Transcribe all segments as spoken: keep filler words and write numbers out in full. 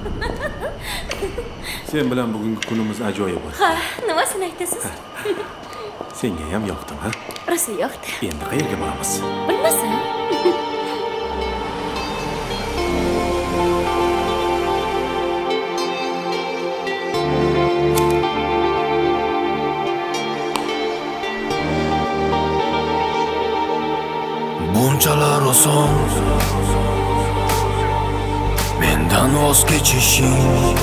Sen bilan bugungi kunimiz ajoyib bo'ldi. Ha, nimasini aytasiz? Senga ham yoqdim, ha? Rosa yoqdi. Endi qayerga boramiz? Bilmasam. Bunchalar oson mendan voz kechishing,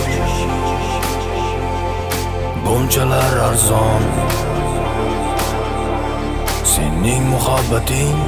bunchalar arzon sening muhabbating.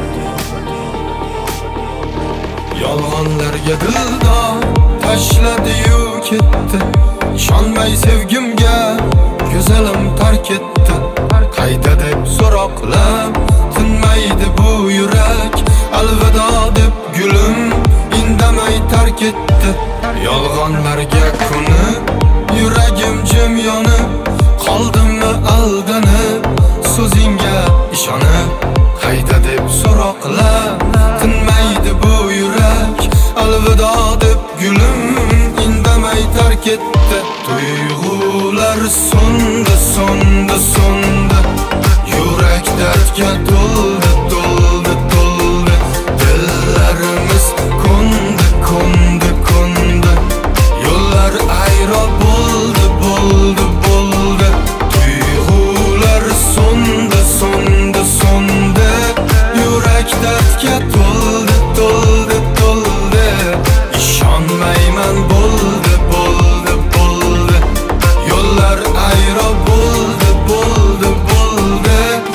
Yolg'onlarga dildor tashladi-yu ketdi, ishonmay sevgimga go'zalim tark etdi. Qayda deb so'roqlab tinmaydi bu yurak, alvido deb gulim indamay tark etdi. Yolg'onlarga ko'nib yuragim jim yonib, qoldimmi aldanib so'zingga ishonib. Qayda deb so'roqlab tinmaydi bu yurak, alvido deb gulim indamay tark etdi. Tuyg'ular so'ndi, so'ndi, so'ndi, yurak dardga to'ldi, to'ldi, to'ldi. Dillarimiz ko'ndi, ko'ndi, ko'ndi, yo'llar ayro bo'ldi, bo'ldi, bo'ldi. Tuyg'ular so'ndi, so'ndi, so'ndi, yurak dardga to'ldi, to'ldi, to'ldi. Ishonmayman bo'ldi, bo'ldi, bo'ldi, yo'llar ayro bo'ldi, bo'ldi, bo'ldi.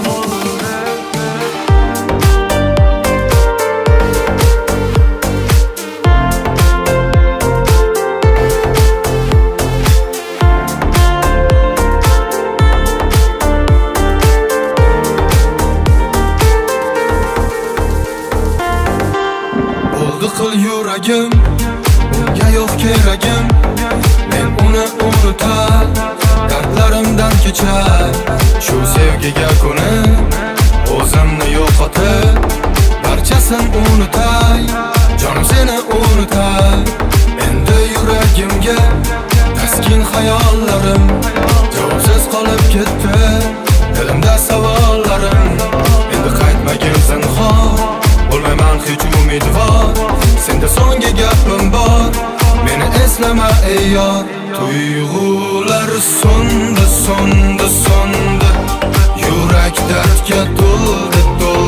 Bo'ldi qil yuragim, unga yo'q keragim. Men uni unutar, dardlarimdan kechar. Shu sevgiga ko'nib, o'zimni yo'qotib, barchasin unutay, jonim seni unutay. Endi yuragimga taskin xayollarim javobsiz qolib ketdi, dilimda savollarim. Endi qaytmagin zinhor, bo'lmayman hech umidvor. Senda so'nggi gapim bor, meni eslama ey yor. Tuyg'ular so'ndi, so'ndi, so'ndi, yurak dardga to'ldi, to'ldi.